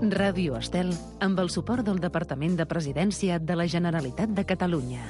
Ràdio Estel, amb el suport del Departament de Presidència de la Generalitat de Catalunya.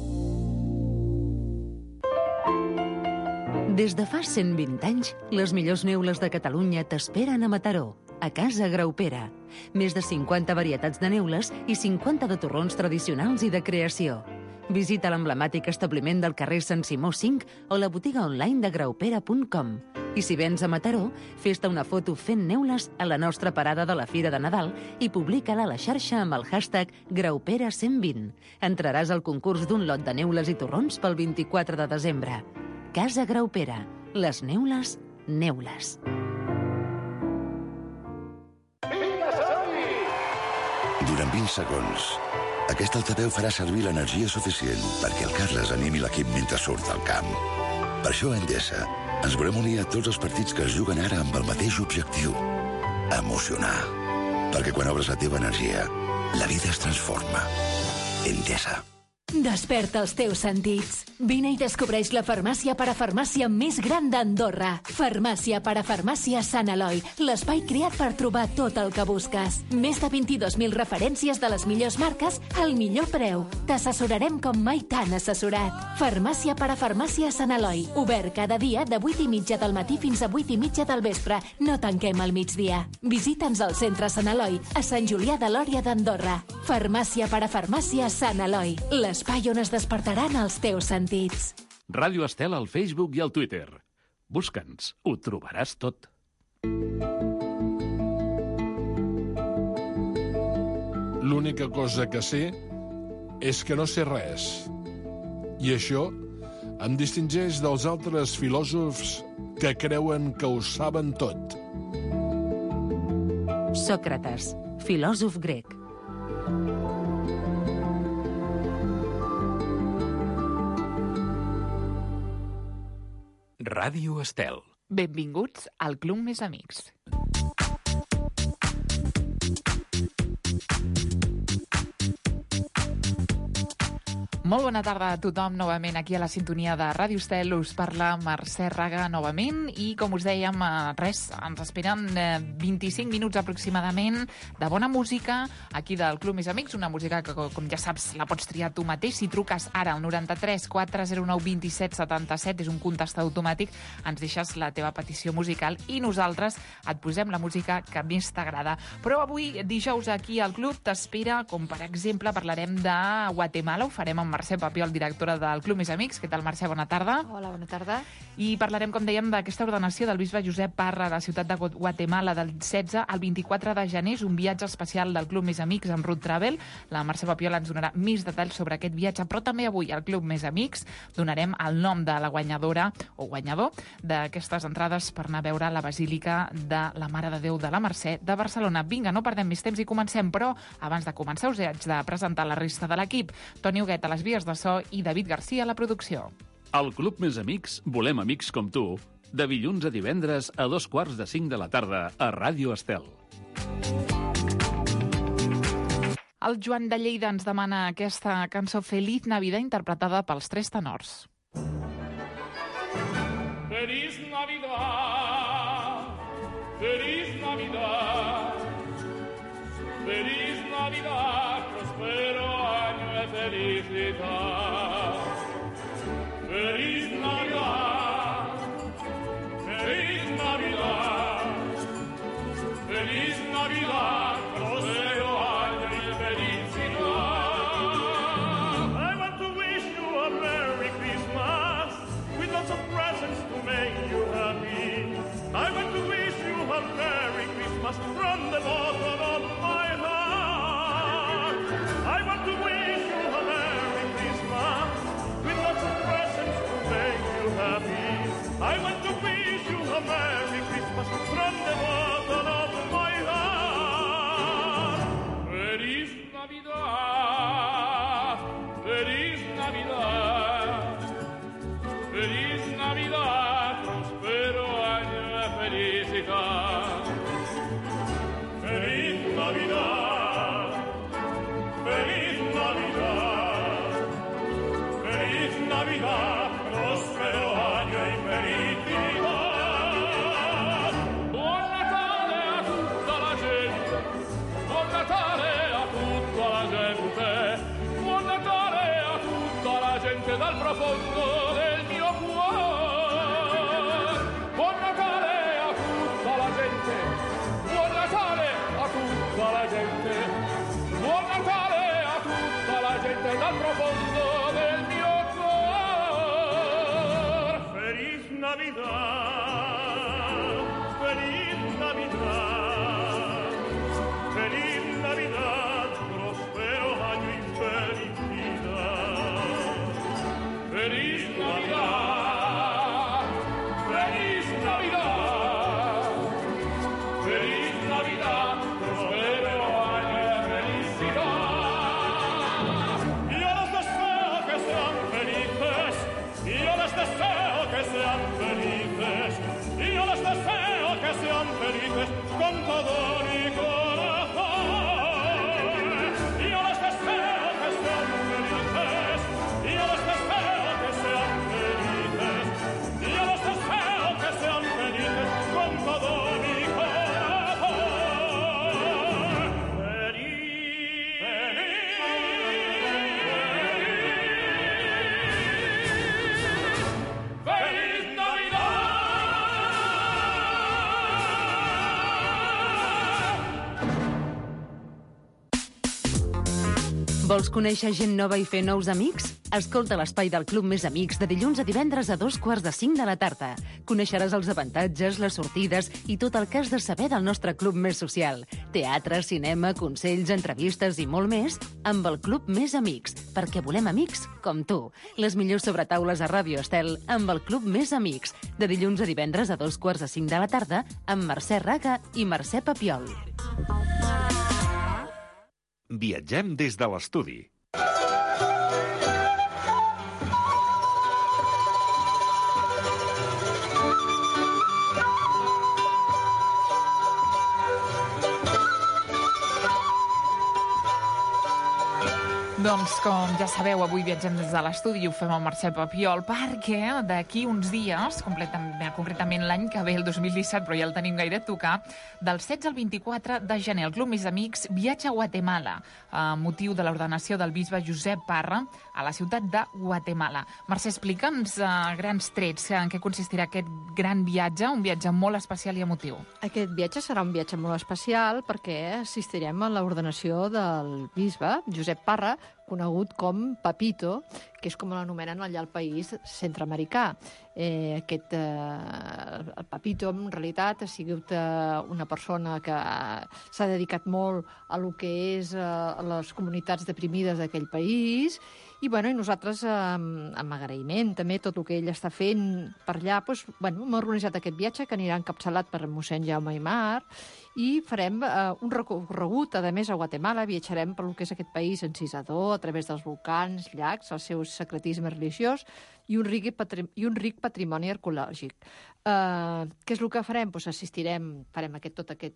Des de fa 120 anys, les millors neules de Catalunya t'esperen a Mataró, a Casa Graupera. Més de 50 varietats de neules i 50 de torrons tradicionals i de creació. Visita l'emblemàtic establiment del carrer Sant Simó 5 o la botiga online de graupera.com. I si vens a Mataró, fes-te una foto fent neules a la nostra parada de la Fira de Nadal i publica-la a la xarxa amb el hashtag Graupera120. Entraràs al concurs d'un lot de neules i torrons pel 24 de desembre. Casa Graupera. Les neules, neules. Durant 20 segons, aquest altaveu farà servir l'energia suficient perquè el Carles animi l'equip mentre surt al camp. Per això a Endesa ens volem unir a tots els partits que es juguen ara amb el mateix objectiu: emocionar. Perquè quan obres la teva energia, la vida es transforma. Endesa. Desperta els teus sentits. Vine i descobreix la farmàcia parafarmàcia més gran d'Andorra. Farmàcia parafarmàcia Sant Eloi, l'espai creat per trobar tot el que busques. Més de 22.000 referències de les millors marques al millor preu. T'assessorarem com mai t'han assessorat. Farmàcia parafarmàcia Sant Eloi, obert cada dia de 8:30 del matí fins a 8:30 del vespre. No tanquem al migdia. Visita'ns al centre Sant Eloi, a Sant Julià de Lòria d'Andorra. Farmàcia parafarmàcia Sant Eloi, l'espai on es despertaran els teus sentits. Ràdio Estel al Facebook i al Twitter. Busca'ns, ho trobaràs tot. L'única cosa que sé és que no sé res. I això em distingeix dels altres filòsofs que creuen que ho saben tot. Sòcrates, filòsof grec. Ràdio Estel. Benvinguts al Club Més Amics. Molt bona tarda a tothom, novament aquí a la sintonia de Ràdio Estel. Us parla Mercè Raga novament i, com us dèiem, ens esperen 25 minuts aproximadament de bona música aquí del Club Més Amics, una música que, com ja saps, la pots triar tu mateix. Si truques ara al 93 409 27 77, és un contestador automàtic, ens deixes la teva petició musical i nosaltres et posem la música que més t'agrada. Però avui, dijous, aquí al Club t'espera, com per exemple, parlarem de Guatemala, ho farem amb Mercè Papiol, directora del Club Més Amics. Què tal, Mercè? Bona tarda. Hola, bona tarda. I parlarem, com dèiem, d'aquesta ordenació del bisbe Josep Parra a la ciutat de Guatemala del 16 al 24 de gener. És un viatge especial del Club Més Amics amb Ruth Travel. La Mercè Papiol ens donarà més detalls sobre aquest viatge, però també avui al Club Més Amics donarem el nom de la guanyadora o guanyador d'aquestes entrades per anar a veure la Basílica de la Mare de Déu de la Mercè de Barcelona. Vinga, no perdem més temps i comencem, però abans de començar us haig de presentar la resta de l'equip. Toni Huguet a les vies de so i David Garcia a la producció. Al Club Més Amics volem amics com tu. De dilluns a divendres a 2:45 de la tarda a Ràdio Estel. El Joan de Lleida ens demana aquesta cançó Feliz Navidad, interpretada pels Tres Tenors. Feliz Navidad, Feliz Navidad, Feliz Navidad, prospero año de felicidad. Feliz Navidad, Feliz Navidad, Feliz Navidad, prospero año de felicidad. I want to wish you a Merry Christmas with lots of presents to make you happy. I want to wish you a Merry Christmas from the bottom of my heart. I want to wish you a Merry Christmas with lots of presents to make you happy. I want to wish you a Merry Christmas from the bottom of my heart. Feliz Navidad, Feliz Navidad, Feliz Navidad, prospero año de felicidad. Feliz Navidad, Feliz Navidad, Feliz Navidad, prospero año y felicidad. Buon Natale a tutta la gente dal profondo del mio cuore. Buon Natale a tutta la gente, buon Natale a tutta la gente, buon Natale a tutta la gente dal profondo del mio cuore. Feliz Navidad, feliz Navidad, feliz Navidad, prospero año y felicidad. Feliz Navidad, feliz Navidad, feliz Navidad, prospero año y felicidad. Yo les deseo que sean felices, yo les deseo que sean felices, yo les deseo que sean felices con todo mi corazón. Yo les deseo que sean felices, yo les deseo que sean felices, yo les deseo que sean felices con todo mi corazón. Feliz, feliz Navidad. Vols conèixer gent nova i fer nous amics? Escolta l'espai del Club Més Amics de dilluns a divendres a 5:45 de la tarda. Coneixeràs els avantatges, les sortides i tot el que has de saber del nostre club més social. Teatre, cinema, consells, entrevistes i molt més amb el Club Més Amics, perquè volem amics com tu. Les millors sobretaules a Ràdio Estel amb el Club Més Amics, de dilluns a divendres a 5:45 de la tarda amb Mercè Raga i Mercè Papiol. Viatgem des de l'estudi. Doncs, com ja sabeu, avui viatgem des de l'estudi i ho fem amb Mercè Papiol perquè d'aquí uns dies, concretament l'any que ve, el 2017, però ja el tenim gaire a tocar, del 16 al 24 de gener, el Club Més Amics viatja a Guatemala, a motiu de l'ordenació del bisbe Josep Parra a la ciutat de Guatemala. Mercè, explica'ns a grans trets en què consistirà aquest gran viatge, un viatge molt especial i emotiu. Aquest viatge serà un viatge molt especial perquè assistirem a l'ordenació del bisbe Josep Parra, conegut com Papito, que és com l'anomenen allà al país centreamericà. El Papito, en realitat, ha sigut una persona que s'ha dedicat molt a lo que és les comunitats deprimides d'aquell país, i nosaltres, amb agraïment també, tot el que ell està fent per allà, hem organitzat aquest viatge que anirà encapçalat per mossèn Jaume Aymar, i farem un recorregut, a més, a Guatemala. Viatjarem per lo que és aquest país encisador, a través dels volcans, llacs, el seu secretisme religiós i un ric patrimoni arqueològic. Què és el que farem? Farem tot aquest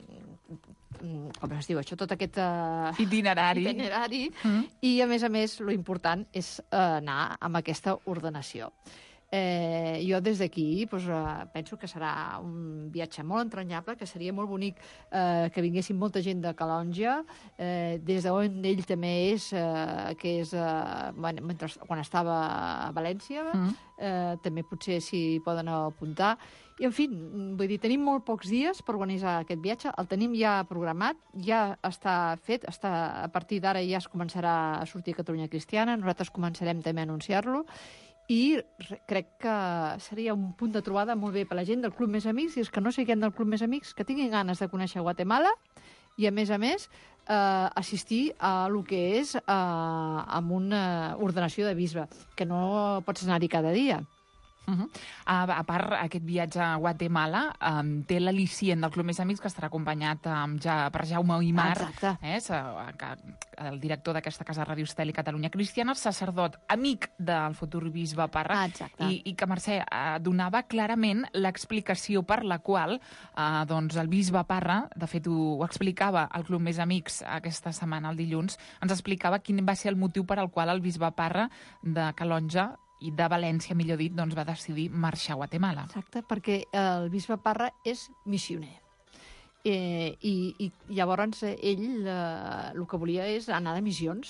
itinerari, i, a més, lo important és anar amb aquesta ordenació. Jo des d'aquí penso que serà un viatge molt entranyable, que seria molt bonic que vinguessin molta gent de Calonja, des d'on ell també és, que és quan estava a València, també potser s'hi poden apuntar. I, en fi, vull dir, tenim molt pocs dies per organitzar aquest viatge, el tenim ja programat, ja està fet, a partir d'ara ja es començarà a sortir a Catalunya Cristiana, nosaltres començarem també a anunciar-lo, i crec que seria un punt de trobada molt bé per la gent del Club Més Amics, i els que no siguin del Club Més Amics, que tinguin ganes de conèixer Guatemala i, a més, assistir a el que és amb una ordenació de bisbe, que no pots anar-hi cada dia. A part, aquest viatge a Guatemala té l'al·licient del Club Més Amics, que estarà acompanyat per Jaume Aymar, el director d'aquesta casa Ràdio Estel i Catalunya Cristiana, sacerdot amic del futur bisbe Parra, i que, Mercè, donava clarament l'explicació per la qual el bisbe Parra, de fet ho explicava al Club Més Amics aquesta setmana, el dilluns, ens explicava quin va ser el motiu per al qual el bisbe Parra de Calonja i de València, millor dit, va decidir marxar a Guatemala. Exacte, perquè el bisbe Parra és missioner. I llavors ell el que volia és anar de missions,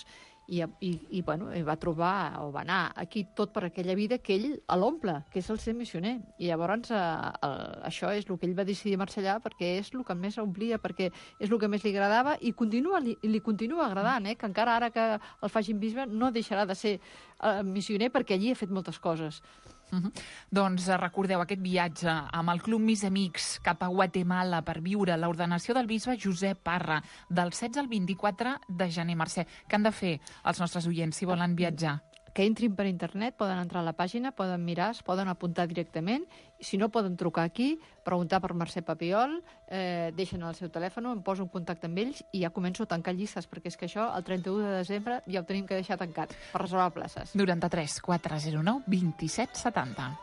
i va trobar, o va anar aquí tot per aquella vida que ell l'omple, que és el ser missioner. I llavors això és el que ell va decidir marxar allà perquè és el que més omplia, perquè és el que més li agradava i li continua agradant, que encara ara que el facin bisbe no deixarà de ser missioner perquè allí ha fet moltes coses. Doncs recordeu aquest viatge amb el Club Més Amics cap a Guatemala per viure l'ordenació del bisbe Josep Parra del 16 al 24 de gener. Mercè, què han de fer els nostres oients si volen viatjar? Que entrin per internet, poden entrar a la pàgina, poden mirar, es poden apuntar directament, si no poden trucar aquí, preguntar per Mercè Papiol, deixen el seu telèfon, em poso en contacte amb ells i ja començo a tancar llistes, perquè és que això el 31 de desembre ja ho tenim que deixar tancat per reservar places. 93 409 27 70.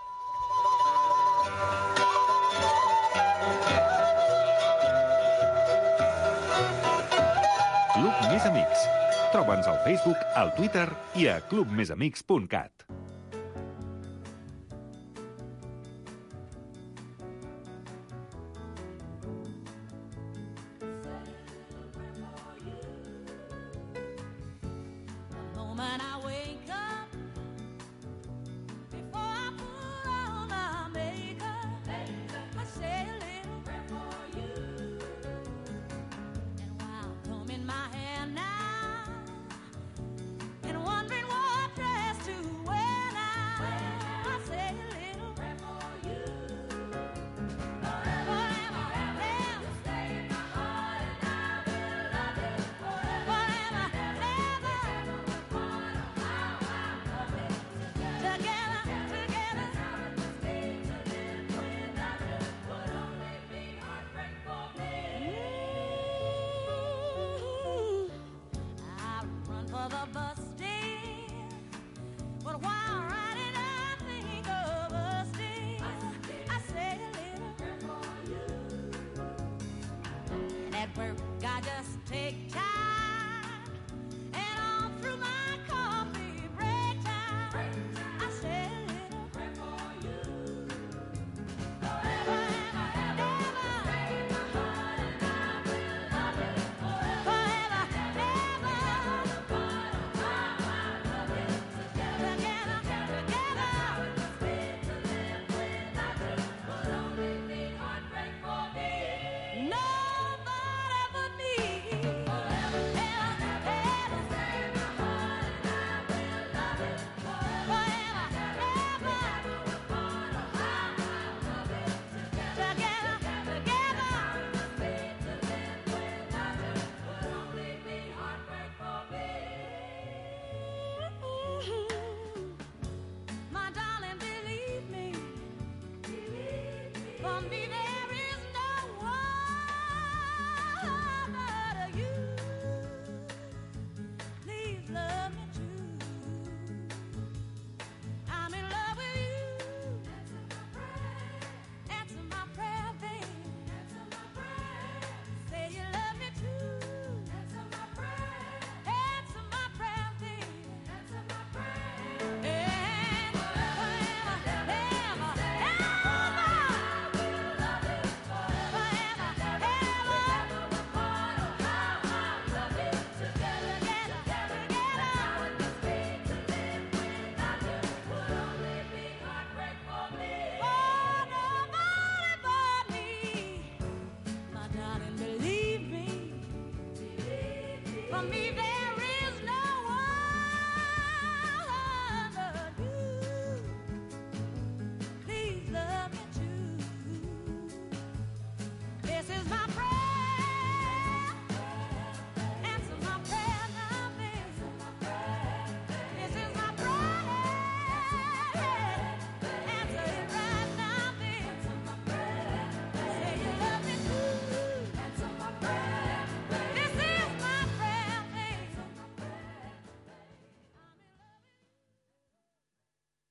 Club Més Amics. Troba'ns al Facebook, al Twitter i a clubmesamics.cat.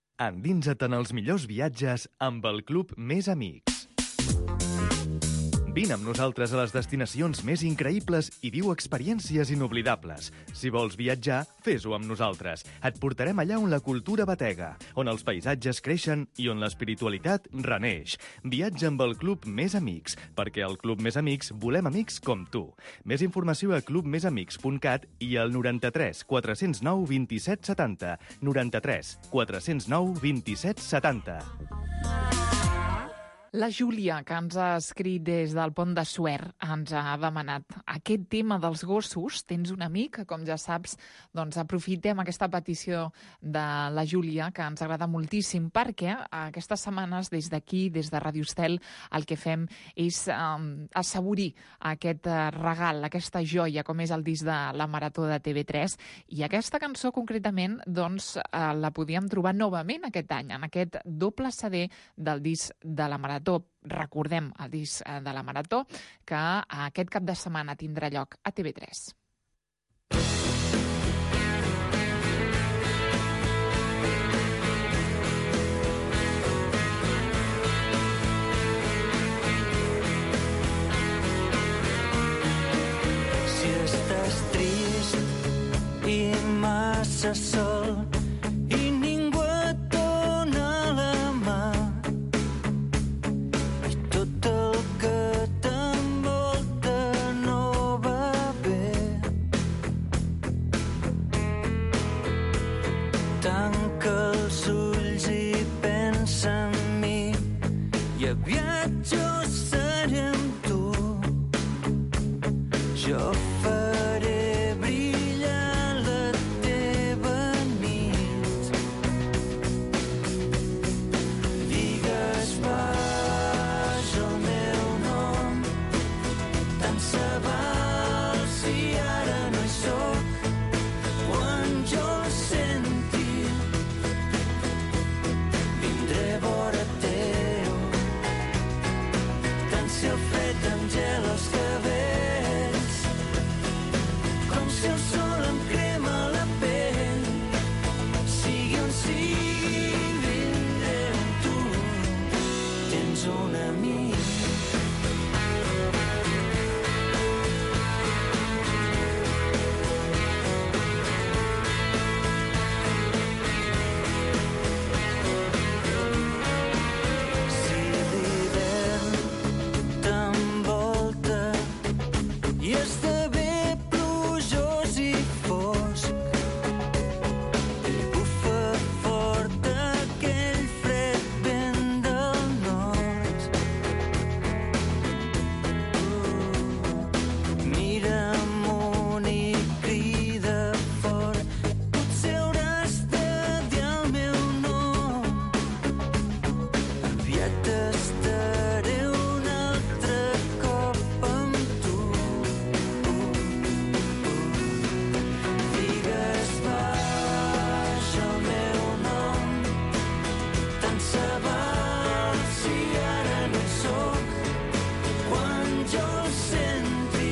Endinsa't en els millors viatges amb el Club Més Amics. Vine amb nosaltres a les destinacions més increïbles i viu experiències inoblidables. Si vols viatjar, fes-ho amb nosaltres. Et portarem allà on la cultura batega, on els paisatges creixen i on l'espiritualitat reneix. Viatja amb el Club Més Amics, perquè al Club Més Amics volem amics com tu. Més informació a clubmesamics.cat i al 93 409 27 70. 93 409 27 70. La Júlia, que ens ha escrit des del Pont de Suert, ens ha demanat aquest tema dels gossos. Tens un amic, com ja saps, doncs aprofitem aquesta petició de la Júlia, que ens agrada moltíssim, perquè aquestes setmanes, des d'aquí, des de Ràdio Estel, el que fem és assaborir aquest regal, aquesta joia, com és el disc de la Marató de TV3. I aquesta cançó, concretament, doncs, la podíem trobar novament aquest any, en aquest doble CD del disc de la Marató. Recordem el disc de la Marató, que aquest cap de setmana tindrà lloc a TV3. Si estàs trist i massa sol i ningú et dona la mà, tot el que t'envolta no va bé, tanca els ulls i pensa en mi i aviat jo seré amb tu. Jo faré brillar la teva nit. Digues baix el meu nom, tant se val si ara no hi soc. Quan jo el senti, vindré a vora teu, tant si el fred em gela els cabells, com si el sol em crema la pell. Sigui on sigui, vindré amb tu. Tens un amic. Si l'hivern t'envolta i esdevé plujós i fosc, i bufa fort aquell fred vent del nord, mira amunt i crida fort, potser hauràs de dir el meu nom. Aviat estaré un altre cop amb tu. Digues baix el meu nom, tant se val si ara no hi soc. Quan jo el senti,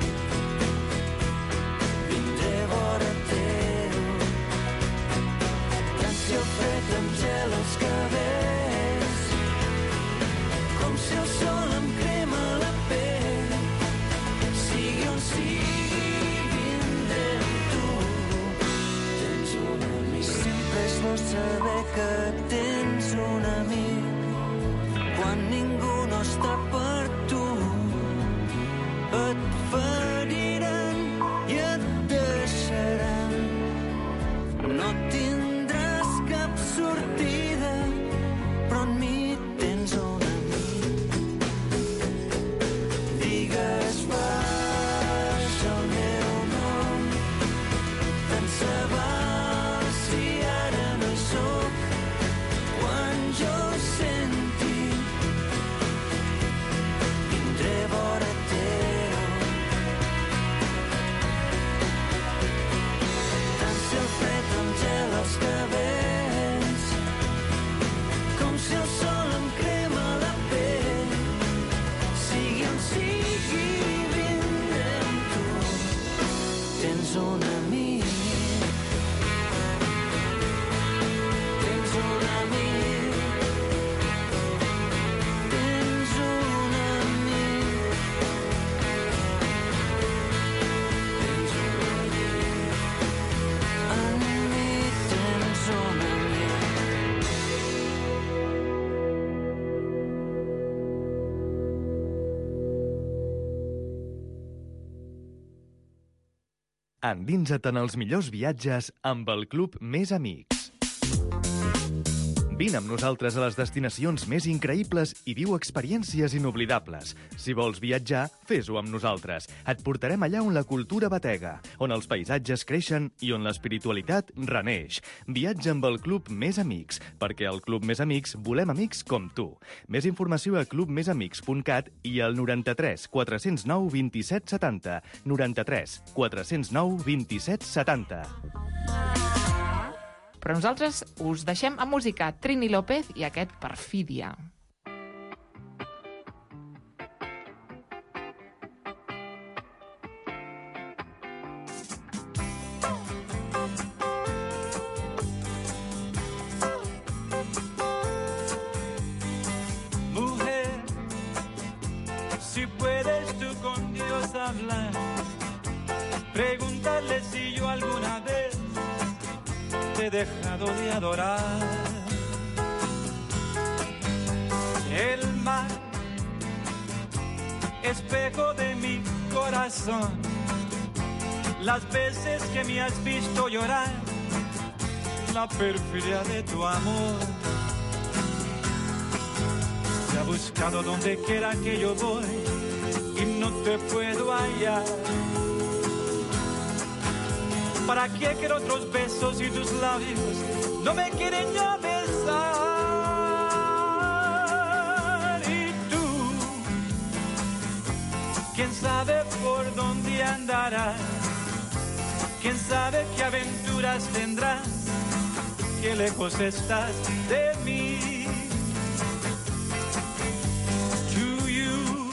vindré a vora teu, tant si el fred em gela els cabells, com si el sol em crema la pell. Sigui on sigui, vindré amb tu. Tens un amic. Sempre és bo saber que tens un amic. Quan ningú no està per tu, et feriran i et deixaran. No tindràs cap sortida, però en mi tens un amic. Digues baix el meu nom, tant se val si ara no hi soc. Quan jo el senti, vindré a vora teu, Endinsa't en els millors viatges amb el Club Més Amics. Vine amb nosaltres a les destinacions més increïbles i viu experiències inoblidables. Si vols viatjar, fes-ho amb nosaltres. Et portarem allà on la cultura batega, on els paisatges creixen i on l'espiritualitat reneix. Viatja amb el Club Més Amics, perquè al Club Més Amics volem amics com tu. Més informació a clubmesamics.cat i al 93 409 27 70. 93 409 27 70. Però nosaltres us deixem amb música Trini López i aquest Perfídia. Mujer, si puedes tú con Dios hablar, pregúntale si yo alguna vez te he dejado de adorar. El mar, espejo de mi corazón, las veces que me has visto llorar, la perfidia de tu amor. Te ha buscado donde quiera que yo voy y no te puedo hallar. ¿Para qué quiero otros besos y tus labios no me quieren ya besar? Y tú, quién sabe por dónde andarás, quién sabe qué aventuras tendrás, qué lejos estás de mí. To you,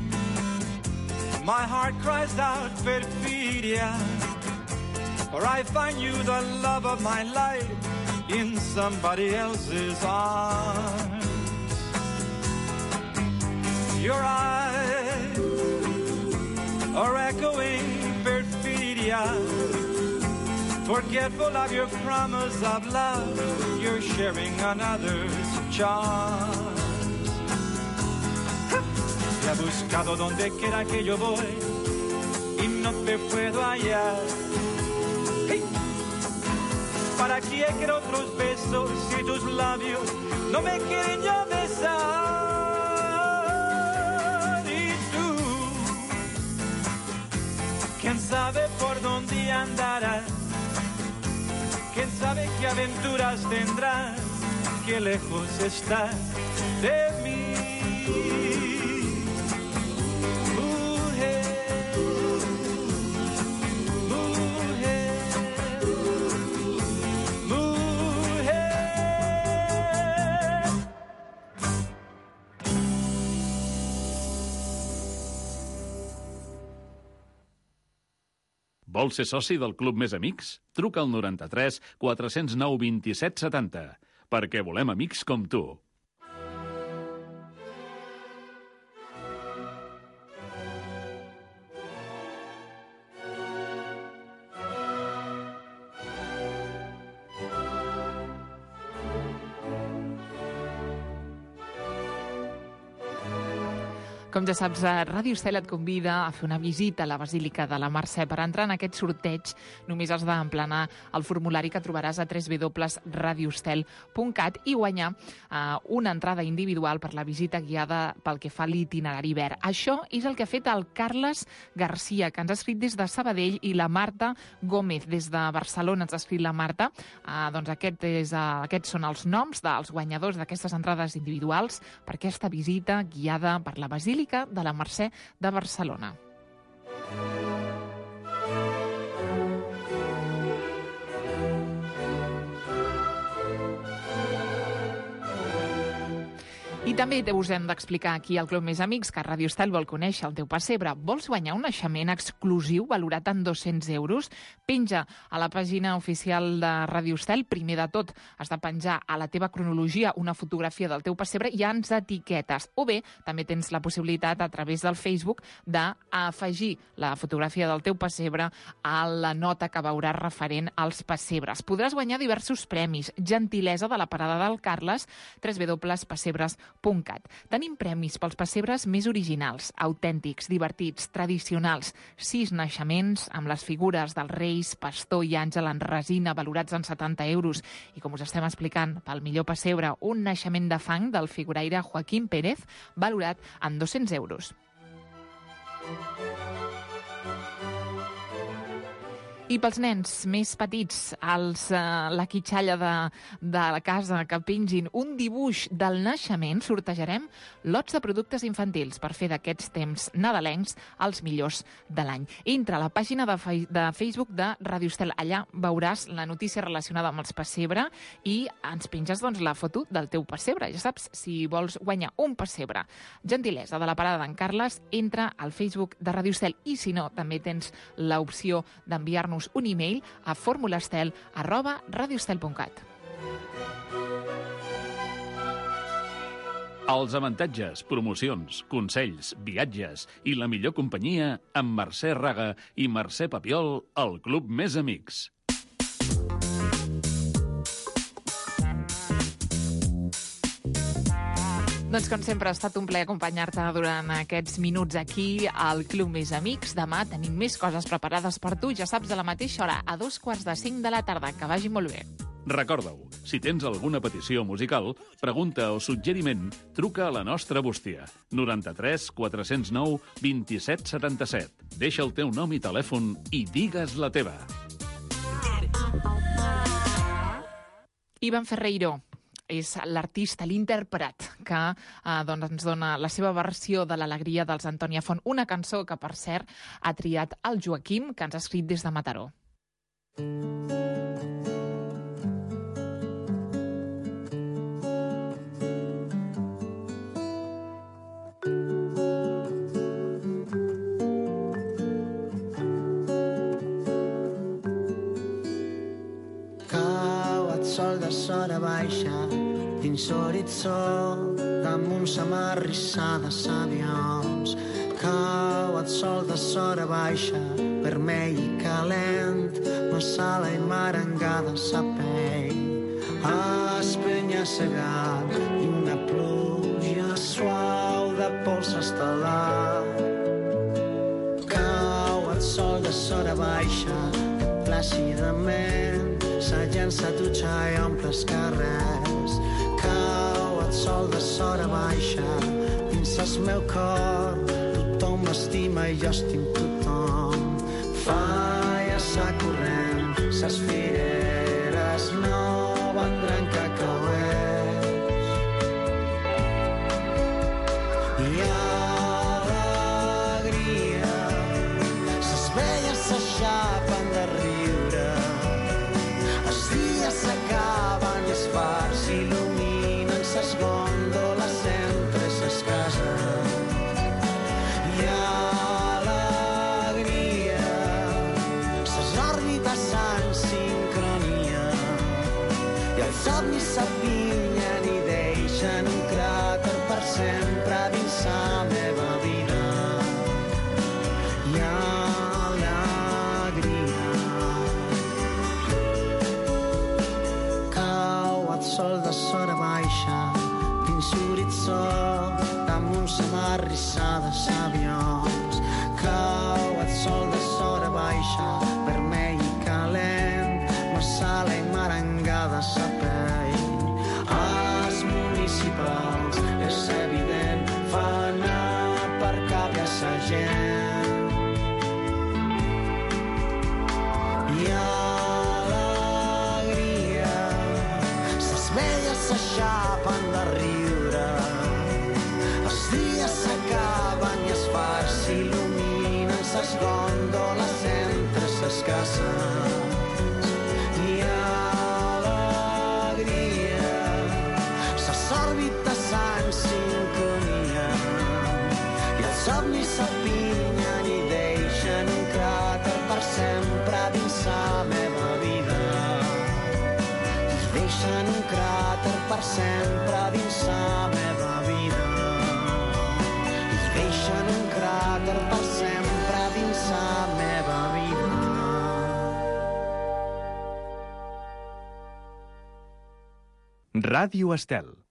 my heart cries out perfidia, for I find you the love of my life in somebody else's arms. Your eyes are echoing perfidia, forgetful of your promise of love, you're sharing another's charms. Te he buscado donde quiera que yo voy y no te puedo hallar. ¿Para qué quiero otros besos si tus labios no me quieren ya besar? Y tú, quién sabe por dónde andarás, quién sabe qué aventuras tendrás, qué lejos estás de mí. Vols ser soci del Club Més Amics? Truca al 93 409 27 70, perquè volem amics com tu. Com ja saps, Ràdio Estel et convida a fer una visita a la Basílica de la Mercè. Per entrar en aquest sorteig només has d'emplenar el formulari que trobaràs a www.radioestel.cat i guanyar una entrada individual per la visita guiada pel que fa a l'itinerari verd. Això és el que ha fet el Carles Garcia, que ens ha escrit des de Sabadell, i la Marta Gómez des de Barcelona ens ha escrit la Marta. Doncs aquests són els noms dels guanyadors d'aquestes entrades individuals per aquesta visita guiada per la Basílica de la Mercè de Barcelona. I també us hem d'explicar aquí al Club Més Amics que Ràdio Estel vol conèixer el teu pessebre. Vols guanyar un naixement exclusiu valorat en 200 euros? Penja a la pàgina oficial de Ràdio Estel. Primer de tot, has de penjar a la teva cronologia una fotografia del teu pessebre i ens etiquetes. O bé, també tens la possibilitat a través del Facebook d'afegir la fotografia del teu pessebre a la nota que veuràs referent als pessebres. Podràs guanyar diversos premis. Gentilesa de la Parada del Carles, www.pessebres.cat. radioestel.cat. Tenim premis pels pessebres més originals, autèntics, divertits, tradicionals. 6 naixements amb les figures dels Reis, Pastor i Àngel en resina valorats en 70 euros. I com us estem explicant, pel millor pessebre, un naixement de fang del figuraire Joaquín Pérez valorat en 200 euros. I pels nens més petits, la quitxalla de la casa que pengin un dibuix del naixement, sortejarem lots de productes infantils per fer d'aquests temps nadalencs els millors de l'any. Entra a la pàgina de Facebook de Radio Estel. Allà veuràs la notícia relacionada amb els pessebre i ens penges la foto del teu pessebre. Ja saps, si vols guanyar un pessebre, gentilesa de la parada d'en Carles, entra al Facebook de Radio Estel. I si no, també tens l'opció d'enviar-nos un e-mail a formulastel@radioestel.cat. Els avantatges, promocions, consells, viatges i la millor companyia amb Mercè Raga i Mercè Papiol al Club Més Amics. Doncs com sempre ha estat un plaer acompanyar-te durant aquests minuts aquí al Club Més Amics. Demà tenim més coses preparades per tu, ja saps, a la mateixa hora, a 5:45 de la tarda. Que vagi molt bé. Recorda-ho, si tens alguna petició musical, pregunta o suggeriment, truca a la nostra bústia. 93 409 27 77. Deixa el teu nom i telèfon i digues la teva. Iván Ferreiro és l'artista, l'intèrpret, que ens dona la seva versió de l'Alegria dels Antònia Font, una cançó que, per cert, ha triat el Joaquim, que ens ha escrit des de Mataró. Cau el sol de sora baixa dins l'horitzó, damunt sa marrissada s'avions. Cau el sol de sora baixa, vermell i calent, massala i marangada sa pell. Espenya segat i una pluja suau de pols estel·lar. Cau el sol de sora baixa, plàcidament, sa gent s'atutxa i omple els carrers. Cau el sol de sora baixa dins el meu cor, tothom m'estima i jo estim tothom. Falla sa corrent, ses fireres no vendran cacauets. I alegria, ses velles s'aixapen de riure. Els dies s'acaben i els fars il·luminen ses gòndoles entre ses cases. I alegria, ses òrbites en sincronia i els somnis s'apinyen i deixen un cràter per sempre dins la meva vida. I alegria, cau el sol de sora baixa dins l'horitzó, damunt sa marrissada s'avions. Cau el sol de sora baixa, vermell i calent, massala i marangada sa pell. Els municipals, és evident, fan aparcar sa gent. I alegria, ses velles s'aixapen de riure. Els dies s'acaben i els fars s'il·luminen ses gòndoles entre ses cases. I alegria, ses òrbites en sincronia i els somnis s'apinyen i deixen un cràter per sempre dins la meva vida. I deixen un cràter per sempre dins la meva vida. I deixen un cràter per sempre dins la meva vida. Ràdio Estel.